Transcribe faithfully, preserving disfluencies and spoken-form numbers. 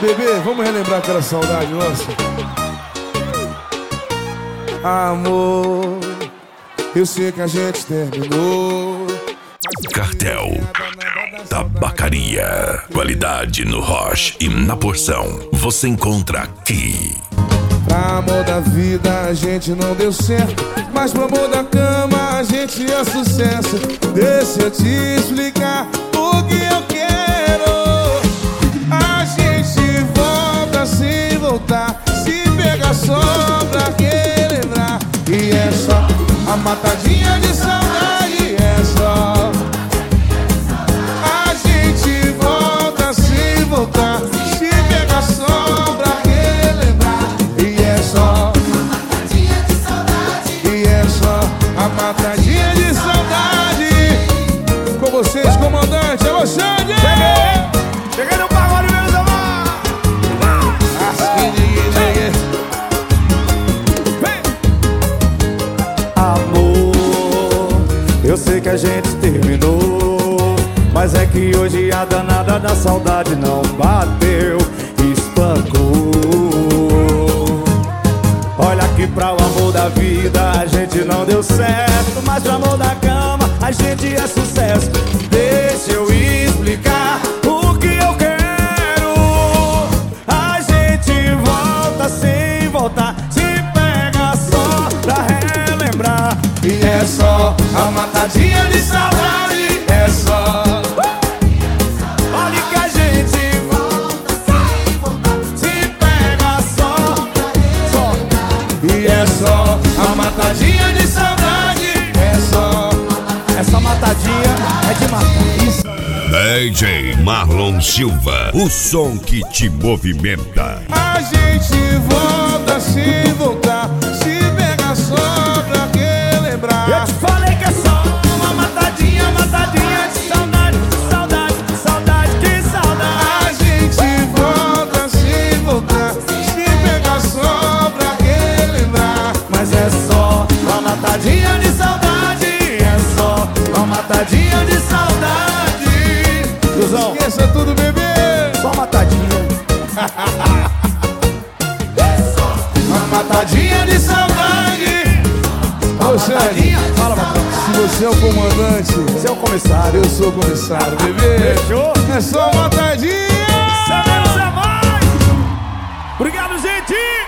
Bebê, vamos relembrar aquela saudade nossa. Amor, eu sei que a gente terminou. Cartel Tabacaria. Qualidade no Roche e na porção você encontra aqui. Pra amor da vida a gente não deu certo, mas pro amor da cama a gente é sucesso. Deixa eu te explicar o que eu quero. A gente volta sem voltar, se pegar só pra relembrar. E é só a matadinha de saudade, é só. A gente volta sem voltar, se pegar só pra relembrar. E é só a matadinha de saudade, e é só a matadinha de saudade. Com vocês, comandante, alô, Xande! Cheguei! Cheguei no pagode, meus amados! Amor, eu sei que a gente terminou, mas é que hoje a danada da saudade não bateu, espancou. Olha que pra o amor da vida a gente não deu certo, mas pro amor da cama a gente é sucesso. Deixa eu explicar o que eu quero. A gente volta sem voltar, se pega só pra relembrar. E é só a matadinha de saudade, é só. Olha que a gente volta sem voltar, se pega só, só. E é só a matadinha de saudade, é só. Essa matadinha é de matar. D J Marlon Silva, o som que te movimenta. A gente volta sem voltar, se pega só pra relembrar. Eu te falei que é só uma matadinha, matadinha de saudade, saudade, saudade, que saudade. A gente volta sem voltar, se pega só pra relembrar. Mas é só uma matadinha de saudade, é só uma matadinha de saudade. Cusão, Esqueça tudo, bebê. só matadinha. Uma matadinha de saudade. Ô, Xande, Fala, patrão. se você é o comandante, Você é o comissário. eu sou o comissário, bebê. Fechou? É só matadinha. Sabemos é mais. Obrigado, gente.